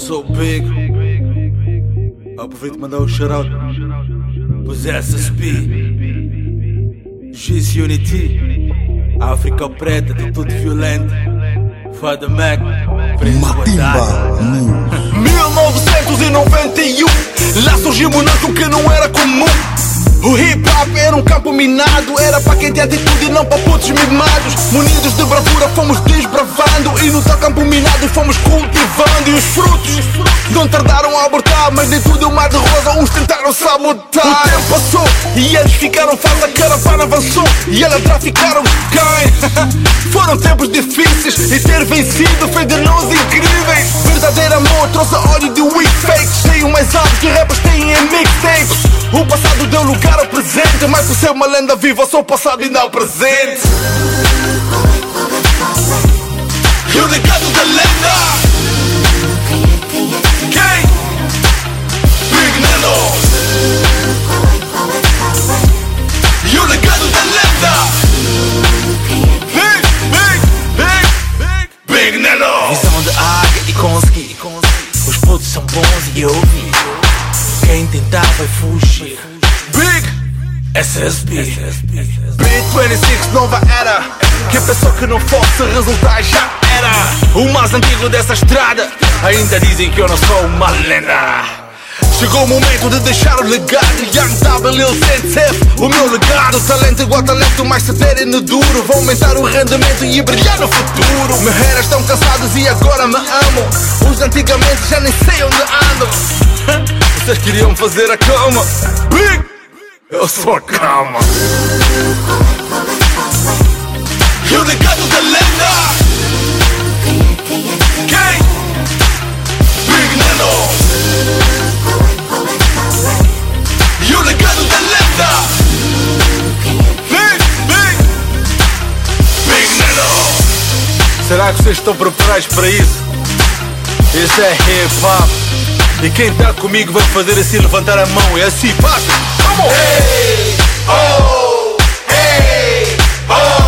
sou big. Aproveito e mandar o shout-out. Pois é, SSP, GC Unity, África Preta, atitude violenta, Fada Mac, Matimba News. 1991, lá surgiu um monstro que não era comum. O hip hop era um campo minado, era para quem tem atitude e não para putos mimados. Munidos de bravura fomos desbravando, e no tal campo minado fomos cultivando. E os frutos não tardaram a abortar, mas nem tudo é um mar de rosa, uns tentaram sabotar. O tempo passou e eles ficaram fartos, a caravana avançou e ela traficaram quem? Foram tempos difíceis e ter vencido fez de nós incríveis. Verdadeiro amor trouxe ódio de weak fakes, tenho mais alto que rappers têm em mixtapes. O passado deu lugar ao presente, mas por ser uma lenda viva, sou passado e não presente. E o legado da lenda, quem? Big Nano. E o legado da lenda, Big Nano. Visão de águia e consegui. Os putos são bons e eu vi. Quem tentar vai fugir. Big SSP, B26, nova era. Quem pensou que não fosse resultar já era. O mais antigo dessa estrada. Ainda dizem que eu não sou uma lenda. Chegou o momento de deixar o legado. Young W, Lil Sensei, o meu legado. Talento igual talento, mais severo e no duro. Vou aumentar o rendimento e brilhar no futuro. Meus estão cansados e agora me amam. Os de antigamente já nem sei onde andam. Vocês queriam fazer a cama, Big, eu sou a cama. E o legado da lenda, quem? Big Nano. E o legado da lenda, Big Nano. Será que vocês estão preparados para isso? Isso é hip hop. E quem tá comigo vai fazer assim, levantar a mão. É assim, passa, vamos! Hey, oh, hey, oh.